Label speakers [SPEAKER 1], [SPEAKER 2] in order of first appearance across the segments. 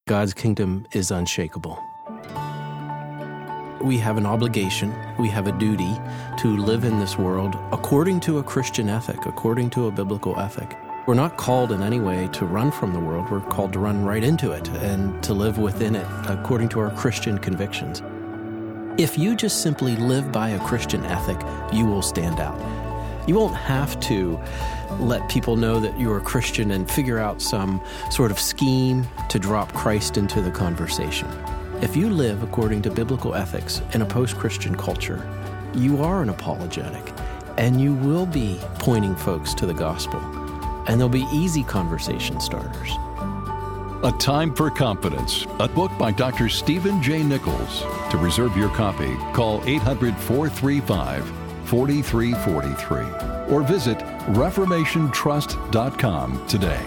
[SPEAKER 1] God's kingdom is unshakable. We have an obligation, we have a duty to live in this world according to a Christian ethic, according to a biblical ethic. We're not called in any way to run from the world. We're called to run right into it and to live within it according to our Christian convictions. If you just simply live by a Christian ethic, you will stand out. You won't have to let people know that you're a Christian and figure out some sort of scheme to drop Christ into the conversation. If you live according to biblical ethics in a post-Christian culture, you are an apologetic, and you will be pointing folks to the gospel, and there'll be easy conversation starters.
[SPEAKER 2] A Time for Confidence, a book by Dr. Stephen J. Nichols. To reserve your copy, call 800-435-4343 or visit reformationtrust.com today.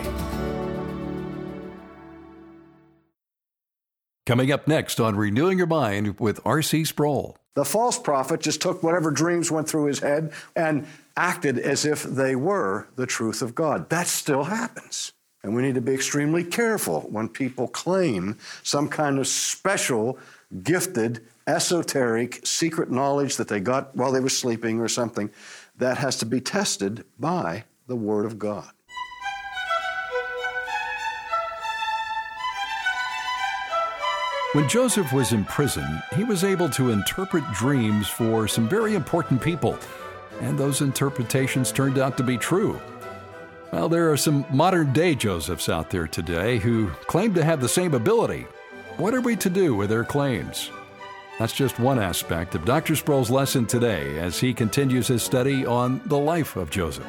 [SPEAKER 2] Coming up next on Renewing Your Mind with R.C. Sproul.
[SPEAKER 3] The false prophet just took whatever dreams went through his head and acted as if they were the truth of God. That still happens. And we need to be extremely careful when people claim some kind of special, gifted, esoteric, secret knowledge that they got while they were sleeping or something. That has to be tested by the Word of God.
[SPEAKER 2] When Joseph was in prison, he was able to interpret dreams for some very important people, and those interpretations turned out to be true. Well, there are some modern-day Josephs out there today who claim to have the same ability. What are we to do with their claims? That's just one aspect of Dr. Sproul's lesson today as he continues his study on the life of Joseph.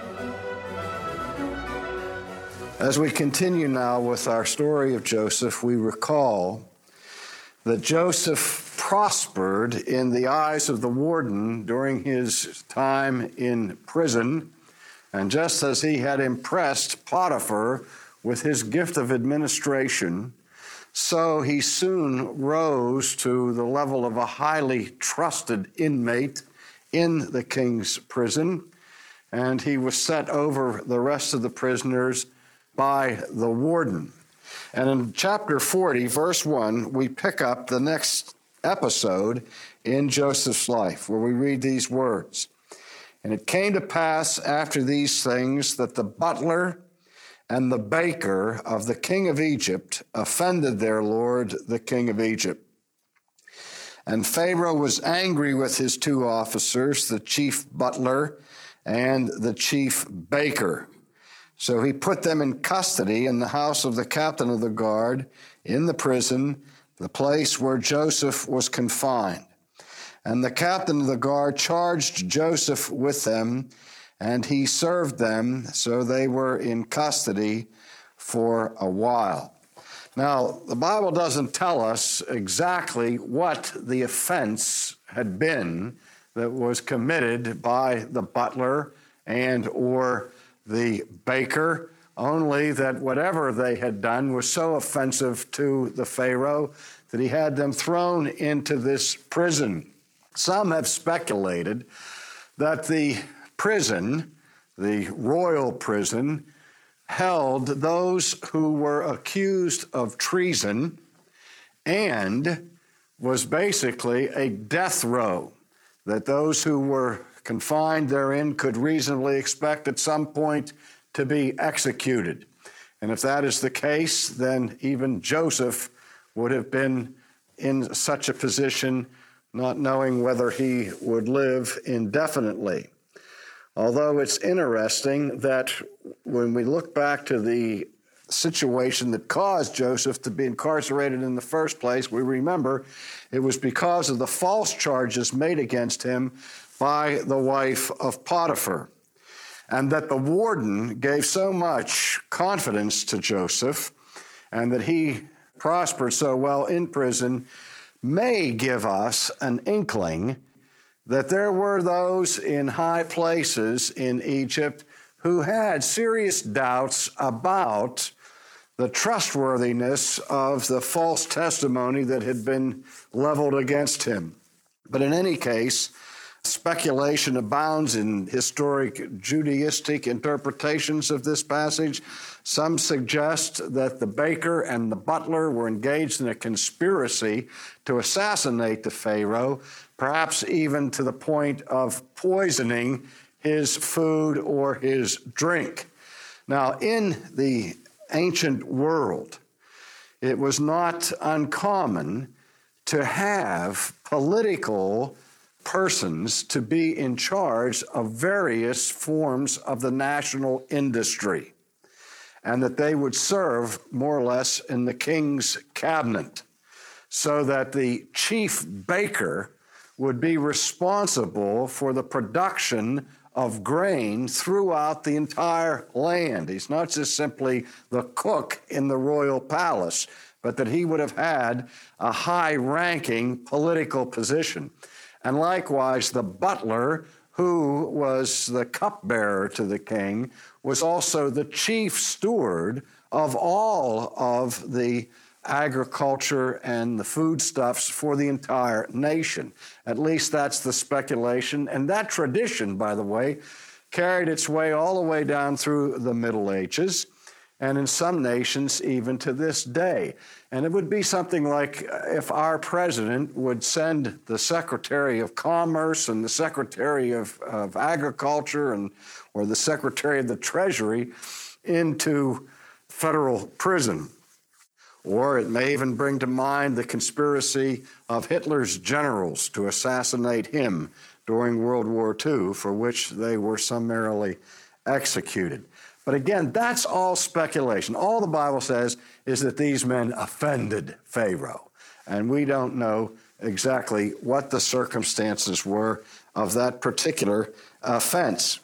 [SPEAKER 3] As we continue now with our story of Joseph, we recall that Joseph prospered in the eyes of the warden during his time in prison. And just as he had impressed Potiphar with his gift of administration, so he soon rose to the level of a highly trusted inmate in the king's prison, and he was set over the rest of the prisoners by the warden. And in chapter 40, verse 1, we pick up the next episode in Joseph's life, where we read these words. And it came to pass after these things that the butler and the baker of the king of Egypt offended their lord, the king of Egypt. And Pharaoh was angry with his two officers, the chief butler and the chief baker. So he put them in custody in the house of the captain of the guard, in the prison, the place where Joseph was confined. And the captain of the guard charged Joseph with them, and he served them, so they were in custody for a while. Now, the Bible doesn't tell us exactly what the offense had been that was committed by the butler and or the baker, only that whatever they had done was so offensive to the Pharaoh that he had them thrown into this prison. Some have speculated that the prison, the royal prison, held those who were accused of treason and was basically a death row, that those who were confined therein could reasonably expect at some point to be executed. And if that is the case, then even Joseph would have been in such a position, not knowing whether he would live indefinitely. Although it's interesting that when we look back to the situation that caused Joseph to be incarcerated in the first place, we remember it was because of the false charges made against him by the wife of Potiphar, and that the warden gave so much confidence to Joseph and that he prospered so well in prison may give us an inkling that there were those in high places in Egypt who had serious doubts about the trustworthiness of the false testimony that had been leveled against him. But in any case, Speculation abounds in historic Judaistic interpretations of this passage. Some suggest that the baker and the butler were engaged in a conspiracy to assassinate the Pharaoh, perhaps even to the point of poisoning his food or his drink. Now, in the ancient world, it was not uncommon to have political persons to be in charge of various forms of the national industry, and that they would serve more or less in the king's cabinet, so that the chief baker would be responsible for the production of grain throughout the entire land. He's not just simply the cook in the royal palace, but that he would have had a high-ranking political position. And likewise, the butler, who was the cupbearer to the king, was also the chief steward of all of the agriculture and the foodstuffs for the entire nation. At least that's the speculation. And that tradition, by the way, carried its way all the way down through the Middle Ages, and in some nations even to this day. And it would be something like if our president would send the Secretary of Commerce and the Secretary of Agriculture or the Secretary of the Treasury into federal prison. Or it may even bring to mind the conspiracy of Hitler's generals to assassinate him during World War II, for which they were summarily executed. But again, that's all speculation. All the Bible says is that these men offended Pharaoh. And we don't know exactly what the circumstances were of that particular offense.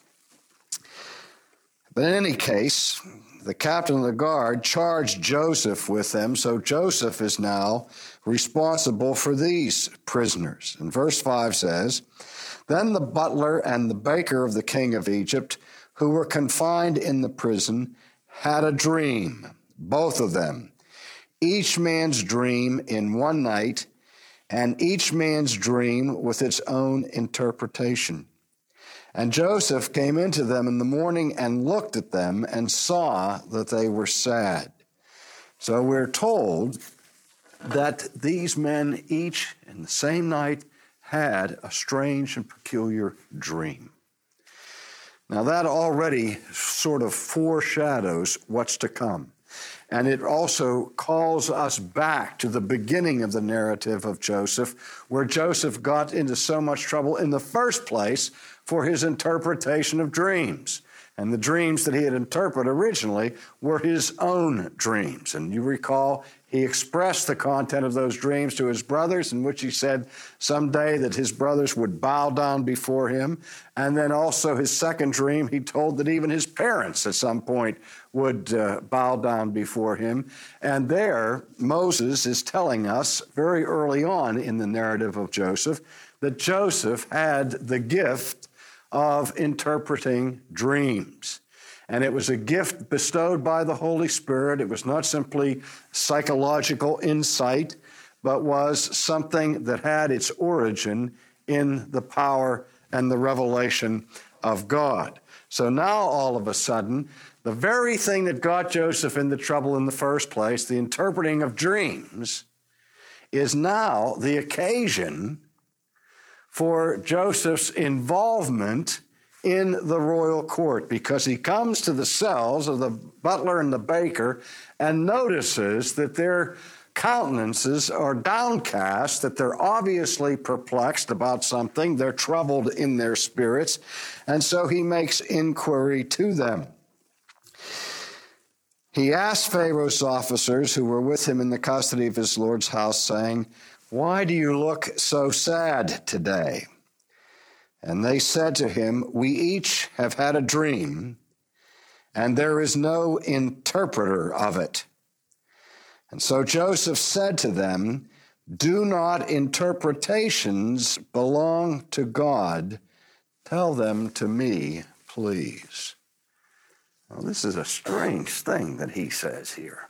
[SPEAKER 3] But in any case, the captain of the guard charged Joseph with them, so Joseph is now responsible for these prisoners. And verse 5 says, "Then the butler and the baker of the king of Egypt, who were confined in the prison, had a dream, both of them, each man's dream in one night, and each man's dream with its own interpretation. And Joseph came into them in the morning and looked at them and saw that they were sad." So we're told that these men each in the same night had a strange and peculiar dream. Now that already sort of foreshadows what's to come. And it also calls us back to the beginning of the narrative of Joseph, where Joseph got into so much trouble in the first place for his interpretation of dreams. And the dreams that he had interpreted originally were his own dreams. And you recall, he expressed the content of those dreams to his brothers, in which he said someday that his brothers would bow down before him. And then also his second dream, he told that even his parents at some point would bow down before him. And there, Moses is telling us very early on in the narrative of Joseph that Joseph had the gift of interpreting dreams. And it was a gift bestowed by the Holy Spirit. It was not simply psychological insight, but was something that had its origin in the power and the revelation of God. So now, all of a sudden, the very thing that got Joseph into trouble in the first place, the interpreting of dreams, is now the occasion for Joseph's involvement in the royal court, because he comes to the cells of the butler and the baker and notices that their countenances are downcast, that they're obviously perplexed about something, they're troubled in their spirits, and so he makes inquiry to them. He asked Pharaoh's officers who were with him in the custody of his Lord's house, saying, "Why do you look so sad today?" And they said to him, "We each have had a dream, and there is no interpreter of it." And so Joseph said to them, "Do not interpretations belong to God? Tell them to me, please." Well, this is a strange thing that he says here.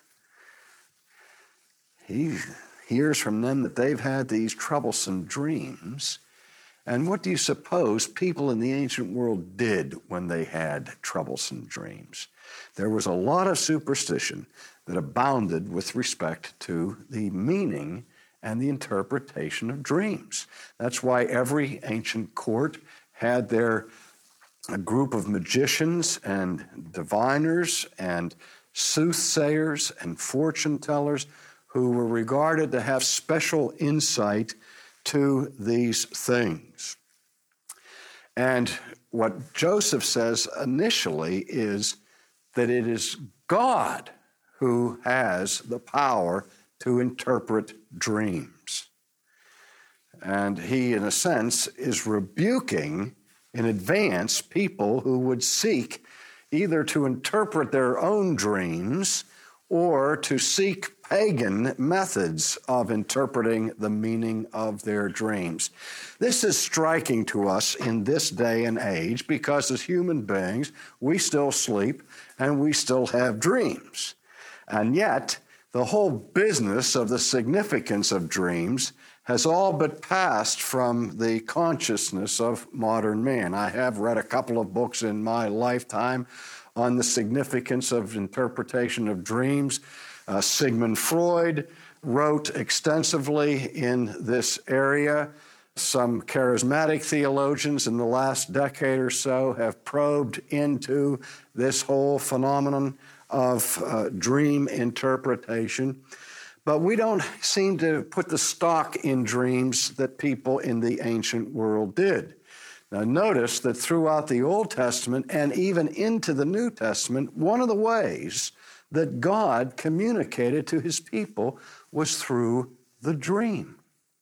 [SPEAKER 3] He hears from them that they've had these troublesome dreams, And what do you suppose people in the ancient world did when they had troublesome dreams? There was a lot of superstition that abounded with respect to the meaning and the interpretation of dreams. That's why every ancient court had a group of magicians and diviners and soothsayers and fortune tellers who were regarded to have special insight to these things. And what Joseph says initially is that it is God who has the power to interpret dreams. And he, in a sense, is rebuking in advance people who would seek either to interpret their own dreams or to seek pagan methods of interpreting the meaning of their dreams. This is striking to us in this day and age because as human beings, we still sleep and we still have dreams. And yet, the whole business of the significance of dreams has all but passed from the consciousness of modern man. I have read a couple of books in my lifetime on the significance of interpretation of dreams. Sigmund Freud wrote extensively in this area. Some charismatic theologians in the last decade or so have probed into this whole phenomenon of dream interpretation. But we don't seem to put the stock in dreams that people in the ancient world did. Now notice that throughout the Old Testament and even into the New Testament, one of the ways that God communicated to his people was through the dream.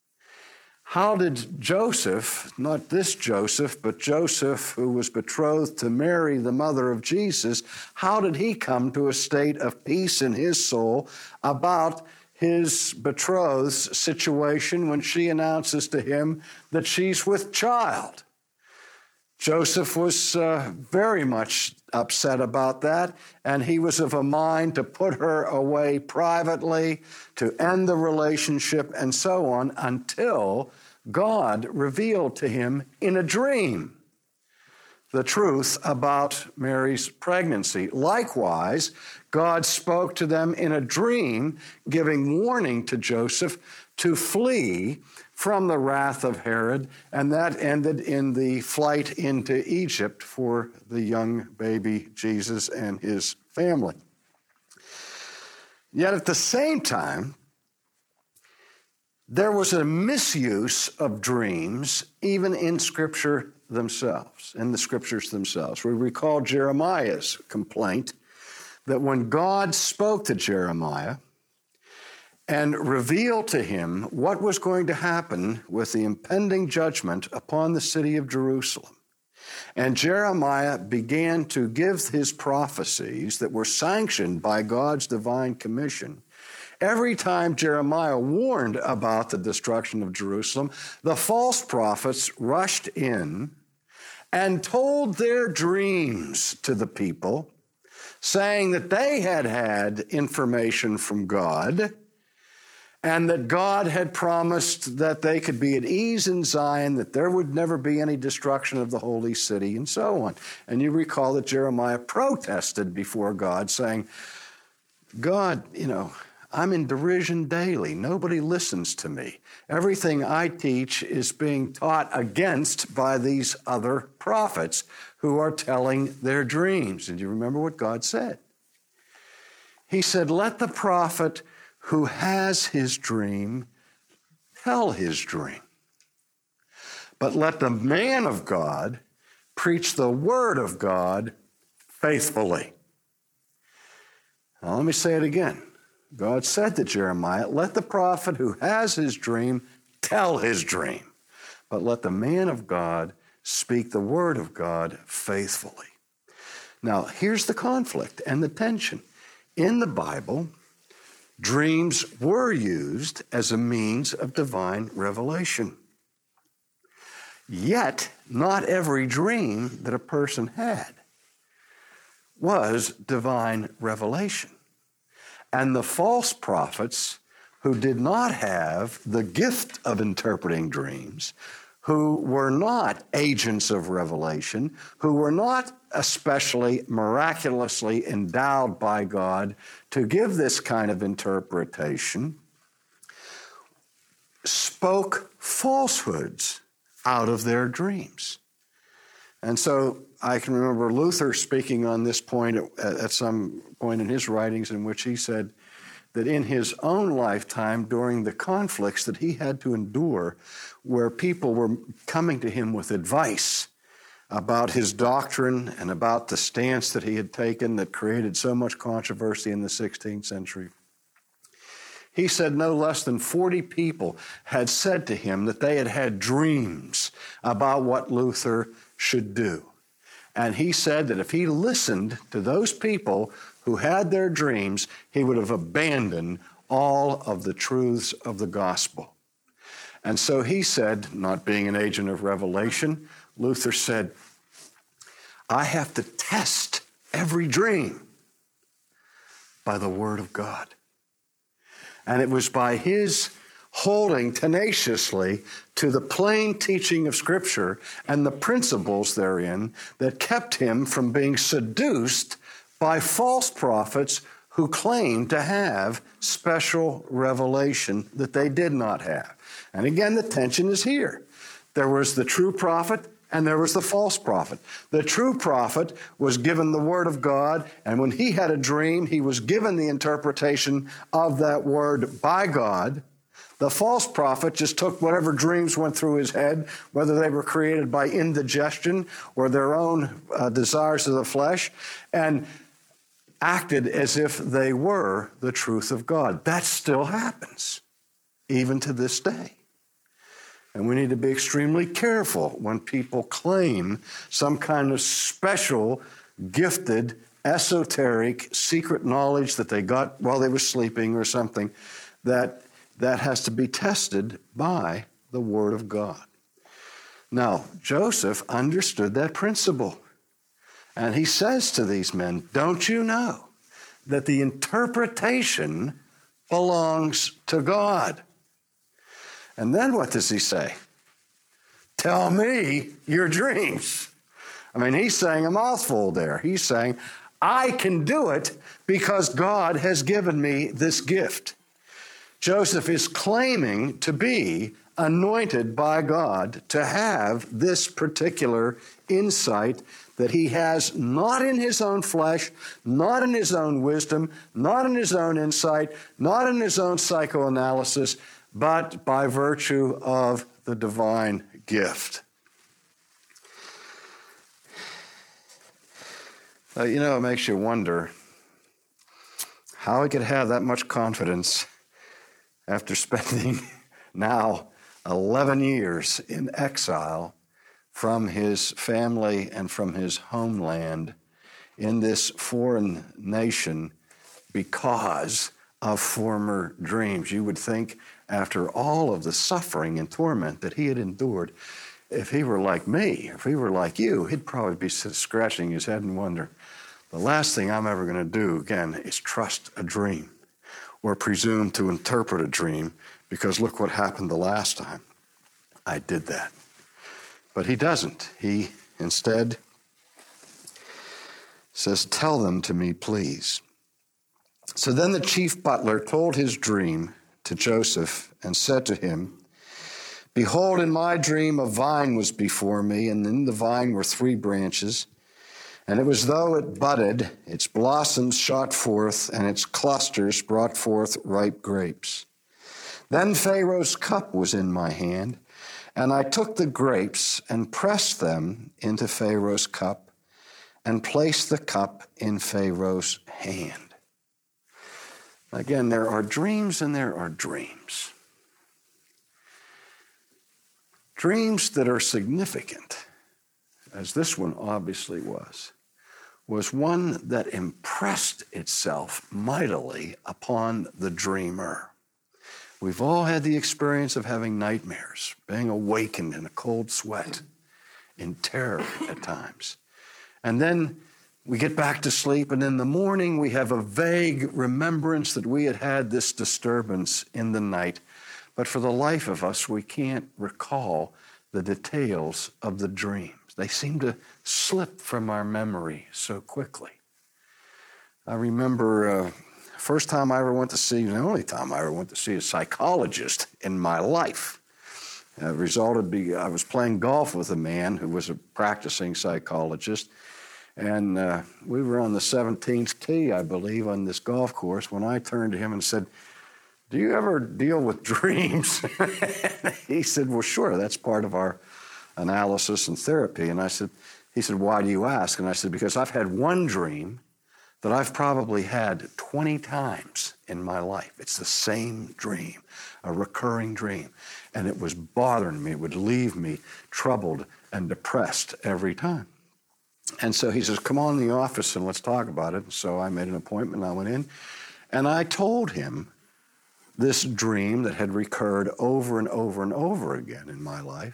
[SPEAKER 3] How did Joseph, not this Joseph, but Joseph who was betrothed to Mary, the mother of Jesus, how did he come to a state of peace in his soul about his betrothed's situation when she announces to him that she's with child? Joseph was very much upset about that, and he was of a mind to put her away privately, to end the relationship, and so on, until God revealed to him in a dream the truth about Mary's pregnancy. Likewise, God spoke to them in a dream, giving warning to Joseph to flee from the wrath of Herod, and that ended in the flight into Egypt for the young baby Jesus and his family. Yet at the same time, there was a misuse of dreams even in Scripture themselves, in the Scriptures themselves. We recall Jeremiah's complaint that when God spoke to Jeremiah and revealed to him what was going to happen with the impending judgment upon the city of Jerusalem, and Jeremiah began to give his prophecies that were sanctioned by God's divine commission, every time Jeremiah warned about the destruction of Jerusalem, the false prophets rushed in and told their dreams to the people, saying that they had had information from God and that God had promised that they could be at ease in Zion, that there would never be any destruction of the holy city, and so on. And you recall that Jeremiah protested before God, saying, God, I'm in derision daily. Nobody listens to me. Everything I teach is being taught against by these other prophets who are telling their dreams. And you remember what God said? He said, let the prophet who has his dream tell his dream. But let the man of God preach the word of God faithfully. Now let me say it again. God said to Jeremiah, let the prophet who has his dream tell his dream, but let the man of God speak the word of God faithfully. Now, here's the conflict and the tension. In the Bible, dreams were used as a means of divine revelation. Yet, not every dream that a person had was divine revelation. And the false prophets who did not have the gift of interpreting dreams, who were not agents of revelation, who were not especially miraculously endowed by God to give this kind of interpretation, spoke falsehoods out of their dreams. And so I can remember Luther speaking on this point at some point in his writings, in which he said that in his own lifetime, during the conflicts that he had to endure, where people were coming to him with advice about his doctrine and about the stance that he had taken that created so much controversy in the 16th century, he said no less than 40 people had said to him that they had had dreams about what Luther should do. And he said that if he listened to those people who had their dreams, he would have abandoned all of the truths of the gospel. And so he said, not being an agent of revelation, Luther said, I have to test every dream by the Word of God. And it was by his holding tenaciously to the plain teaching of Scripture and the principles therein that kept him from being seduced by false prophets who claimed to have special revelation that they did not have. And again, the tension is here. There was the true prophet and there was the false prophet. The true prophet was given the Word of God, and when he had a dream, he was given the interpretation of that Word by God. The false prophet just took whatever dreams went through his head, whether they were created by indigestion or their own desires of the flesh, and acted as if they were the truth of God. That still happens, even to this day. And we need to be extremely careful when people claim some kind of special, gifted, esoteric, secret knowledge that they got while they were sleeping or something, that has to be tested by the Word of God. Now, Joseph understood that principle. And he says to these men, don't you know that the interpretation belongs to God? And then what does he say? Tell me your dreams. I mean, he's saying a mouthful there. He's saying, I can do it because God has given me this gift. Joseph is claiming to be anointed by God to have this particular insight that he has not in his own flesh, not in his own wisdom, not in his own insight, not in his own psychoanalysis, but by virtue of the divine gift. It makes you wonder how he could have that much confidence after spending now 11 years in exile from his family and from his homeland in this foreign nation because of former dreams. You would think, after all of the suffering and torment that he had endured, if he were like me, if he were like you, he'd probably be scratching his head and wonder, the last thing I'm ever going to do again is trust a dream or presume to interpret a dream, because look what happened the last time I did that. But he doesn't. He instead says, tell them to me, please. So then the chief butler told his dream to Joseph and said to him, behold, in my dream a vine was before me, and in the vine were 3 branches. And it was though it budded, its blossoms shot forth, and its clusters brought forth ripe grapes. Then Pharaoh's cup was in my hand, and I took the grapes and pressed them into Pharaoh's cup and placed the cup in Pharaoh's hand. Again, there are dreams and there are dreams. Dreams that are significant, as this one obviously was one that impressed itself mightily upon the dreamer. We've all had the experience of having nightmares, being awakened in a cold sweat, in terror at times. And then we get back to sleep, and in the morning we have a vague remembrance that we had had this disturbance in the night. But for the life of us, we can't recall the details of the dreams. They seem to slip from our memory so quickly. I remember first time I ever went to see, the only time I ever went to see a psychologist in my life. I was playing golf with a man who was a practicing psychologist, and we were on the 17th tee, I believe, on this golf course when I turned to him and said, "Do you ever deal with dreams?" He said, "Well, sure, that's part of our analysis and therapy." And he said, "Why do you ask?" And I said, "Because I've had one dream that I've probably had 20 times in my life. It's the same dream, a recurring dream. And it was bothering me. It would leave me troubled and depressed every time." And so he says, "Come on in the office and let's talk about it." And so I made an appointment. I went in and I told him this dream that had recurred over and over and over again in my life.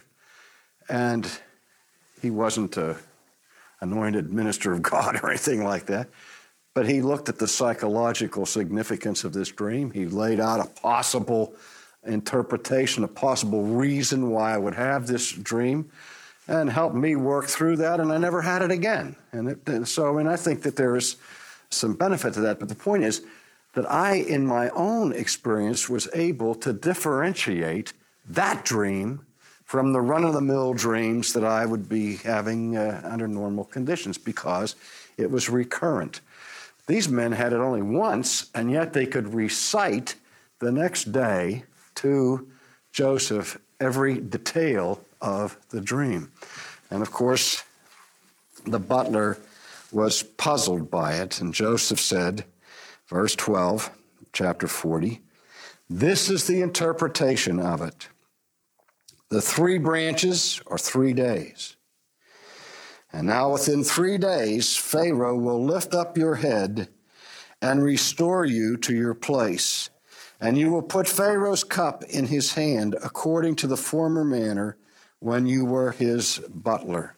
[SPEAKER 3] And he wasn't an anointed minister of God or anything like that. But he looked at the psychological significance of this dream. He laid out a possible interpretation, a possible reason why I would have this dream, and helped me work through that, and I never had it again. So I think that there is some benefit to that. But the point is that I, in my own experience, was able to differentiate that dream from the run-of-the-mill dreams that I would be having under normal conditions, because it was recurrent. These men had it only once, and yet they could recite the next day to Joseph every detail of the dream. And of course, the butler was puzzled by it, and Joseph said, verse 12, chapter 40, "This is the interpretation of it. The 3 branches are 3 days. And now within 3 days, Pharaoh will lift up your head and restore you to your place. And you will put Pharaoh's cup in his hand according to the former manner when you were his butler.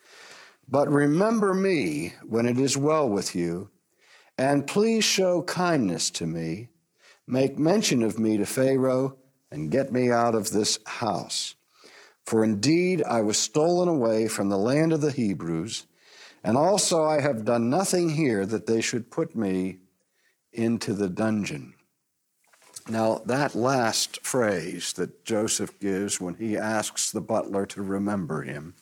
[SPEAKER 3] But remember me when it is well with you, and please show kindness to me. Make mention of me to Pharaoh and get me out of this house. For indeed I was stolen away from the land of the Hebrews, and also I have done nothing here that they should put me into the dungeon." Now, that last phrase that Joseph gives when he asks the butler to remember him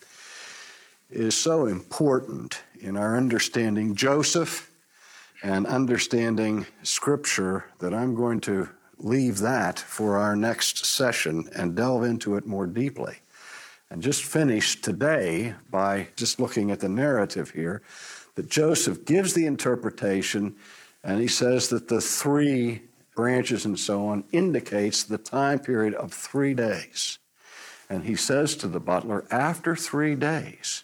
[SPEAKER 3] is so important in our understanding Joseph and understanding Scripture that I'm going to leave that for our next session and delve into it more deeply. And just finish today by just looking at the narrative here, that Joseph gives the interpretation, and he says that the 3 branches and so on indicates the time period of 3 days. And he says to the butler, after 3 days,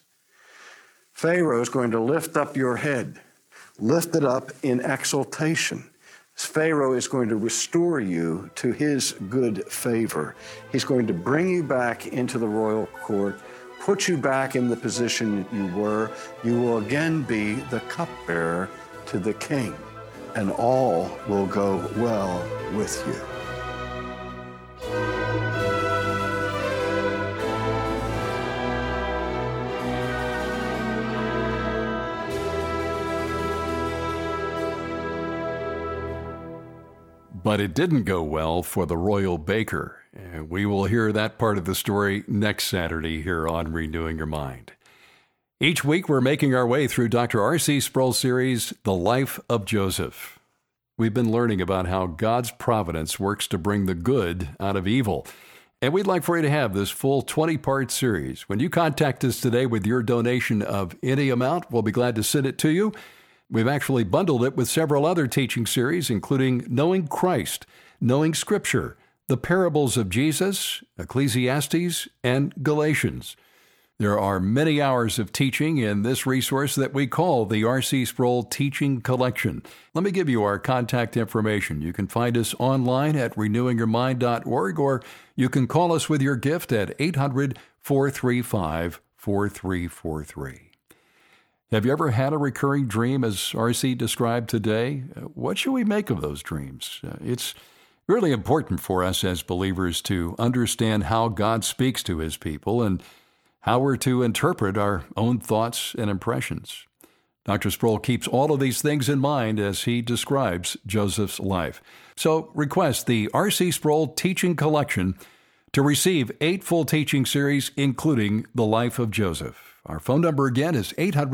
[SPEAKER 3] Pharaoh is going to lift up your head, lift it up in exaltation. Pharaoh is going to restore you to his good favor. He's going to bring you back into the royal court, put you back in the position you were. You will again be the cupbearer to the king, and all will go well with you.
[SPEAKER 2] But it didn't go well for the royal baker. And we will hear that part of the story next Saturday here on Renewing Your Mind. Each week we're making our way through Dr. R.C. Sproul's series, The Life of Joseph. We've been learning about how God's providence works to bring the good out of evil. And we'd like for you to have this full 20-part series. When you contact us today with your donation of any amount, we'll be glad to send it to you. We've actually bundled it with several other teaching series, including Knowing Christ, Knowing Scripture, The Parables of Jesus, Ecclesiastes, and Galatians. There are many hours of teaching in this resource that we call the R.C. Sproul Teaching Collection. Let me give you our contact information. You can find us online at renewingyourmind.org, or you can call us with your gift at 800-435-4343. Have you ever had a recurring dream as R.C. described today? What should we make of those dreams? It's Really important for us as believers to understand how God speaks to His people and how we're to interpret our own thoughts and impressions. Dr. Sproul keeps all of these things in mind as he describes Joseph's life. So request the R.C. Sproul Teaching Collection to receive 8 full teaching series, including the life of Joseph. Our phone number again is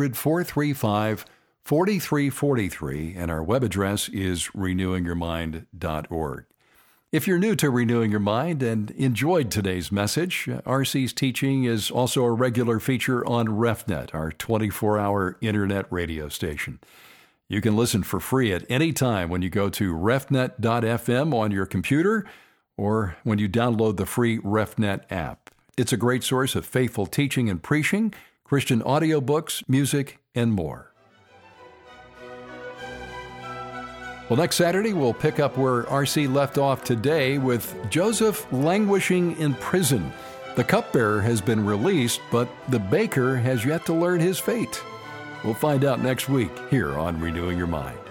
[SPEAKER 2] 800-435-4343, and our web address is renewingyourmind.org. If you're new to Renewing Your Mind and enjoyed today's message, RC's teaching is also a regular feature on RefNet, our 24-hour internet radio station. You can listen for free at any time when you go to refnet.fm on your computer or when you download the free RefNet app. It's a great source of faithful teaching and preaching, Christian audiobooks, music, and more. Well, next Saturday, we'll pick up where R.C. left off today with Joseph languishing in prison. The cupbearer has been released, but the baker has yet to learn his fate. We'll find out next week here on Renewing Your Mind.